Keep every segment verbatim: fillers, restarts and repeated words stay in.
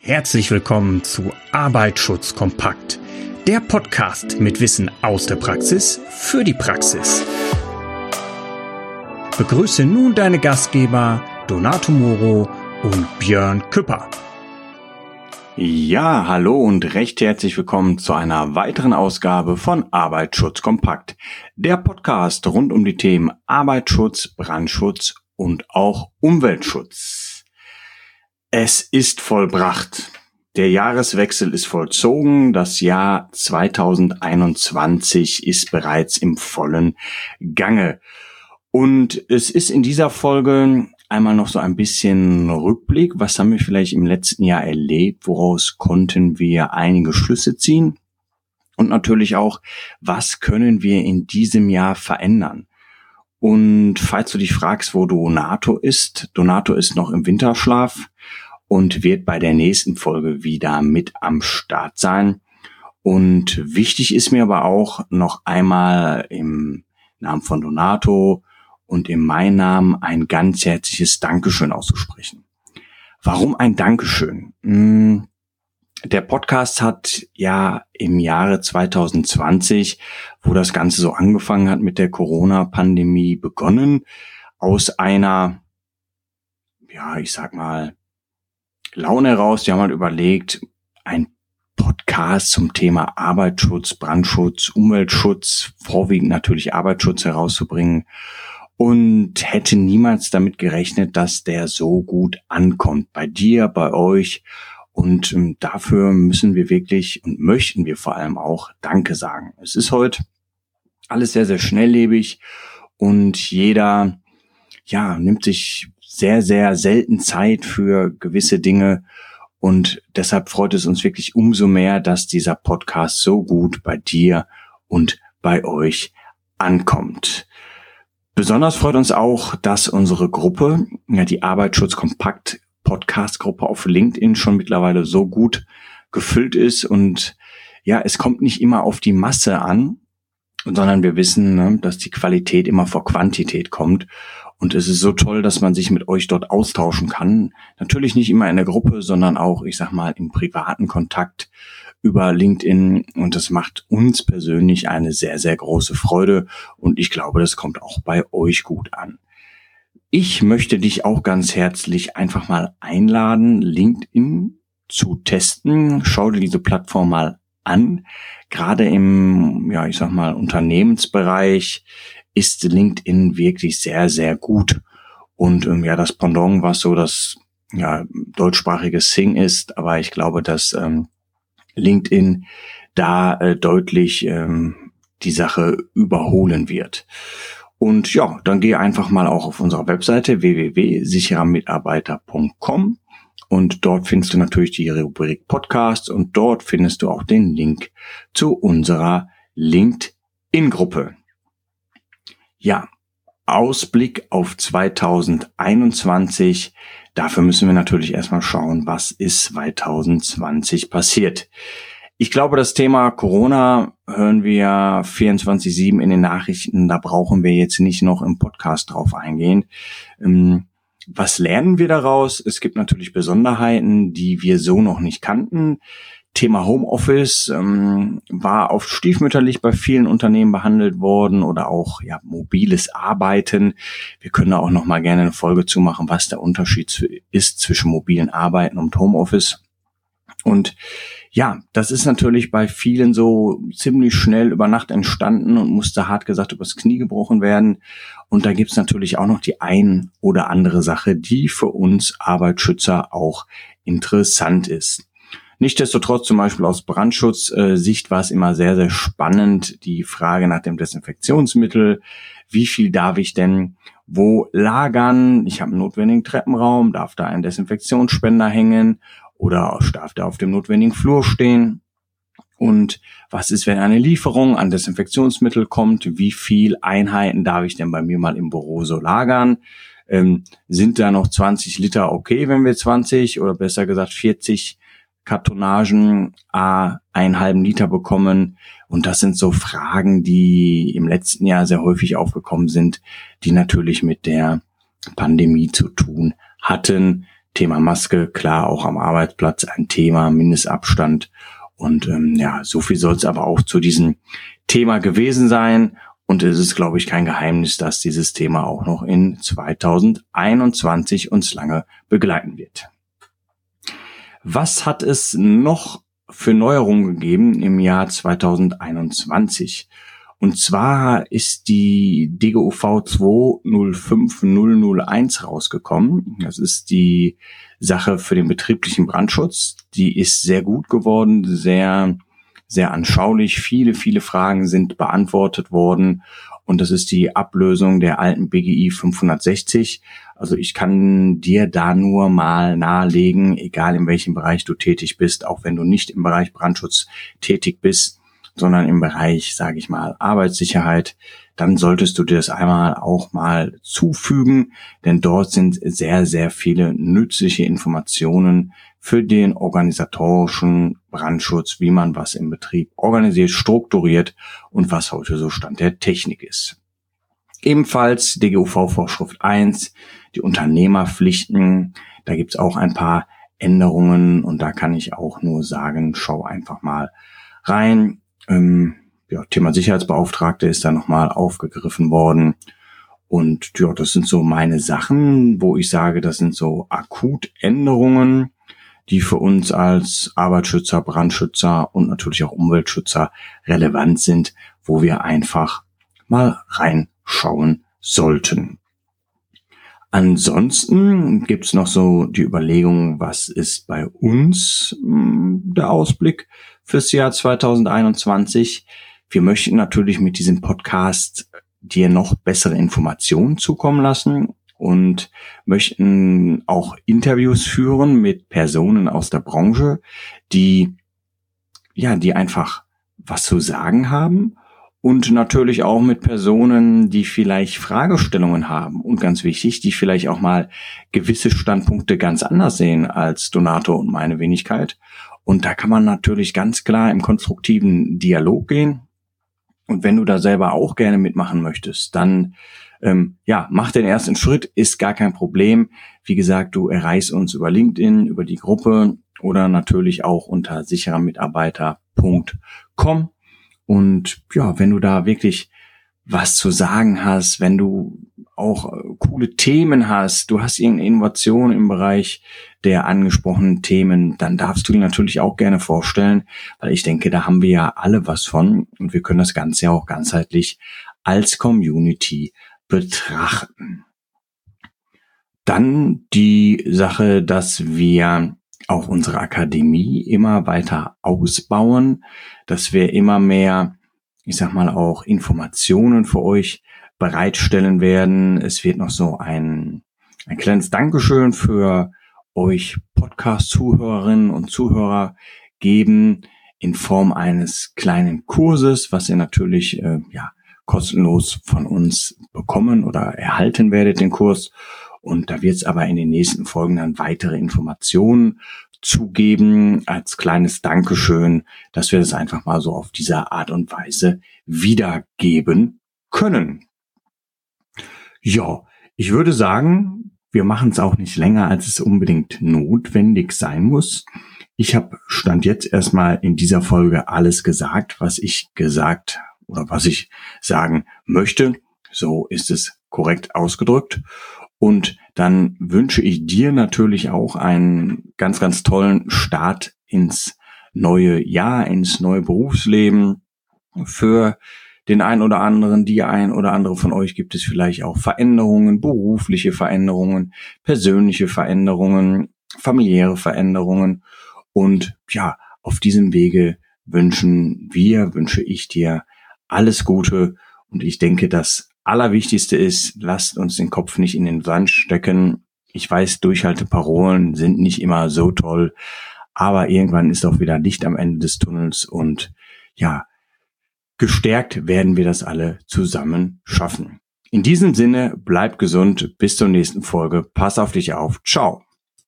Herzlich willkommen zu Arbeitsschutz kompakt, der Podcast mit Wissen aus der Praxis für die Praxis. Begrüße nun deine Gastgeber Donato Moro und Björn Küpper. Ja, hallo und recht herzlich willkommen zu einer weiteren Ausgabe von Arbeitsschutz kompakt, der Podcast rund um die Themen Arbeitsschutz, Brandschutz und auch Umweltschutz. Es ist vollbracht. Der Jahreswechsel ist vollzogen. Das Jahr zwanzig einundzwanzig ist bereits im vollen Gange. Und es ist in dieser Folge einmal noch so ein bisschen Rückblick. Was haben wir vielleicht im letzten Jahr erlebt? Woraus konnten wir einige Schlüsse ziehen? Und natürlich auch, was können wir in diesem Jahr verändern? Und falls du dich fragst, wo Donato ist, Donato ist noch im Winterschlaf und wird bei der nächsten Folge wieder mit am Start sein. Und wichtig ist mir aber auch noch einmal im Namen von Donato und in meinem Namen ein ganz herzliches Dankeschön auszusprechen. Warum ein Dankeschön? Der Podcast hat ja im Jahre zwanzig zwanzig, wo das Ganze so angefangen hat mit der Corona-Pandemie, begonnen, aus einer, ja, ich sag mal, Laune heraus. Die haben halt überlegt, ein Podcast zum Thema Arbeitsschutz, Brandschutz, Umweltschutz, vorwiegend natürlich Arbeitsschutz herauszubringen, und hätte niemals damit gerechnet, dass der so gut ankommt. Bei dir, bei euch. Und ähm, dafür müssen wir wirklich und möchten wir vor allem auch Danke sagen. Es ist heute alles sehr, sehr schnelllebig und jeder, ja, nimmt sich sehr, sehr selten Zeit für gewisse Dinge. Und deshalb freut es uns wirklich umso mehr, dass dieser Podcast so gut bei dir und bei euch ankommt. Besonders freut uns auch, dass unsere Gruppe, ja, die Arbeitsschutz kompakt Podcast-Gruppe auf LinkedIn schon mittlerweile so gut gefüllt ist. Und ja, es kommt nicht immer auf die Masse an, sondern wir wissen, ne, dass die Qualität immer vor Quantität kommt. Und es ist so toll, dass man sich mit euch dort austauschen kann. Natürlich nicht immer in der Gruppe, sondern auch, ich sag mal, im privaten Kontakt über LinkedIn. Und das macht uns persönlich eine sehr, sehr große Freude. Und ich glaube, das kommt auch bei euch gut an. Ich möchte dich auch ganz herzlich einfach mal einladen, LinkedIn zu testen. Schau dir diese Plattform mal an. Gerade im, ja, ich sag mal, Unternehmensbereich ist LinkedIn wirklich sehr, sehr gut. Und ähm, ja, das Pendant, was so das ja deutschsprachige Xing ist, aber ich glaube, dass ähm, LinkedIn da äh, deutlich ähm, die Sache überholen wird. Und ja, dann geh einfach mal auch auf unserer Webseite w w w punkt sicherer mitarbeiter punkt com und dort findest du natürlich die Rubrik Podcast und dort findest du auch den Link zu unserer LinkedIn-Gruppe. Ja, Ausblick auf zwanzig einundzwanzig. Dafür müssen wir natürlich erstmal schauen, was ist zwanzig zwanzig passiert. Ich glaube, das Thema Corona hören wir vierundzwanzig sieben in den Nachrichten. Da brauchen wir jetzt nicht noch im Podcast drauf eingehen. Was lernen wir daraus? Es gibt natürlich Besonderheiten, die wir so noch nicht kannten. Thema Homeoffice ähm, war oft stiefmütterlich bei vielen Unternehmen behandelt worden oder auch ja mobiles Arbeiten. Wir können da auch noch mal gerne eine Folge zu machen, was der Unterschied ist zwischen mobilen Arbeiten und Homeoffice. Und ja, das ist natürlich bei vielen so ziemlich schnell über Nacht entstanden und musste hart gesagt übers Knie gebrochen werden. Und da gibt's natürlich auch noch die ein oder andere Sache, die für uns Arbeitsschützer auch interessant ist. Nichtsdestotrotz, zum Beispiel aus Brandschutzsicht, war es immer sehr, sehr spannend, die Frage nach dem Desinfektionsmittel. Wie viel darf ich denn wo lagern? Ich habe einen notwendigen Treppenraum, darf da ein Desinfektionsspender hängen oder darf der auf dem notwendigen Flur stehen? Und was ist, wenn eine Lieferung an Desinfektionsmittel kommt? Wie viel Einheiten darf ich denn bei mir mal im Büro so lagern? Ähm, sind da noch zwanzig Liter okay, wenn wir zwanzig oder besser gesagt vierzig Kartonagen a einen halben Liter bekommen? Und das sind so Fragen, die im letzten Jahr sehr häufig aufgekommen sind, die natürlich mit der Pandemie zu tun hatten, Thema Maske, klar, auch am Arbeitsplatz ein Thema, Mindestabstand. Und ähm, ja, so viel soll es aber auch zu diesem Thema gewesen sein. Und es ist, glaube ich, kein Geheimnis, dass dieses Thema auch noch in zweitausendeinundzwanzig uns lange begleiten wird. Was hat es noch für Neuerungen gegeben im Jahr zweitausendeinundzwanzig? Und zwar ist die D G U V zwei null fünf null null eins rausgekommen. Das ist die Sache für den betrieblichen Brandschutz. Die ist sehr gut geworden, sehr, sehr anschaulich. Viele, viele Fragen sind beantwortet worden. Und das ist die Ablösung der alten B G I fünfhundertsechzig. Also ich kann dir da nur mal nahelegen, egal in welchem Bereich du tätig bist, auch wenn du nicht im Bereich Brandschutz tätig bist, sondern im Bereich, sage ich mal, Arbeitssicherheit, dann solltest du dir das einmal auch mal zufügen, denn dort sind sehr, sehr viele nützliche Informationen für den organisatorischen Brandschutz, wie man was im Betrieb organisiert, strukturiert und was heute so Stand der Technik ist. Ebenfalls D G U V-Vorschrift eins, die Unternehmerpflichten, da gibt's auch ein paar Änderungen und da kann ich auch nur sagen, schau einfach mal rein. Ähm, ja, Thema Sicherheitsbeauftragte ist da nochmal aufgegriffen worden. Und ja, das sind so meine Sachen, wo ich sage, das sind so Akutänderungen, die für uns als Arbeitsschützer, Brandschützer und natürlich auch Umweltschützer relevant sind, wo wir einfach mal reinschauen sollten. Ansonsten gibt's noch so die Überlegung, was ist bei uns mh, der Ausblick fürs Jahr zweitausendeinundzwanzig. Wir möchten natürlich mit diesem Podcast dir noch bessere Informationen zukommen lassen und möchten auch Interviews führen mit Personen aus der Branche, die, ja, die einfach was zu sagen haben. Und natürlich auch mit Personen, die vielleicht Fragestellungen haben und ganz wichtig, die vielleicht auch mal gewisse Standpunkte ganz anders sehen als Donato und meine Wenigkeit. Und da kann man natürlich ganz klar im konstruktiven Dialog gehen. Und wenn du da selber auch gerne mitmachen möchtest, dann ähm, ja, mach den ersten Schritt, ist gar kein Problem. Wie gesagt, du erreichst uns über LinkedIn, über die Gruppe oder natürlich auch unter sicherer mitarbeiter punkt com. Und ja, wenn du da wirklich was zu sagen hast, wenn du auch äh, coole Themen hast, du hast irgendeine Innovation im Bereich der angesprochenen Themen, dann darfst du die natürlich auch gerne vorstellen, weil ich denke, da haben wir ja alle was von und wir können das Ganze ja auch ganzheitlich als Community betrachten. Dann die Sache, dass wir auch unsere Akademie immer weiter ausbauen, dass wir immer mehr, ich sag mal, auch Informationen für euch bereitstellen werden. Es wird noch so ein, ein kleines Dankeschön für euch Podcast-Zuhörerinnen und Zuhörer geben in Form eines kleinen Kurses, was ihr natürlich äh, ja kostenlos von uns bekommen oder erhalten werdet, den Kurs. Und da wird es aber in den nächsten Folgen dann weitere Informationen zugeben als kleines Dankeschön, dass wir das einfach mal so auf diese Art und Weise wiedergeben können. Ja, ich würde sagen, wir machen es auch nicht länger, als es unbedingt notwendig sein muss. Ich habe Stand jetzt erstmal in dieser Folge alles gesagt, was ich gesagt oder was ich sagen möchte. So ist es korrekt ausgedrückt. Und dann wünsche ich dir natürlich auch einen ganz, ganz tollen Start ins neue Jahr, ins neue Berufsleben. Für den einen oder anderen, die ein oder andere von euch gibt es vielleicht auch Veränderungen, berufliche Veränderungen, persönliche Veränderungen, familiäre Veränderungen. Und ja, auf diesem Wege wünschen wir, wünsche ich dir alles Gute. Und ich denke, das Allerwichtigste ist, lasst uns den Kopf nicht in den Sand stecken. Ich weiß, Durchhalteparolen sind nicht immer so toll, aber irgendwann ist auch wieder Licht am Ende des Tunnels und ja, gestärkt werden wir das alle zusammen schaffen. In diesem Sinne, bleib gesund, bis zur nächsten Folge, pass auf dich auf, ciao.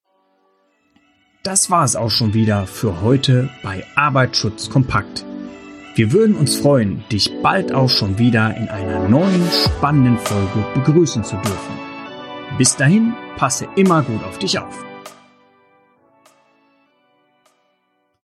Das war es auch schon wieder für heute bei Arbeitsschutz kompakt. Wir würden uns freuen, dich bald auch schon wieder in einer neuen, spannenden Folge begrüßen zu dürfen. Bis dahin, passe immer gut auf dich auf.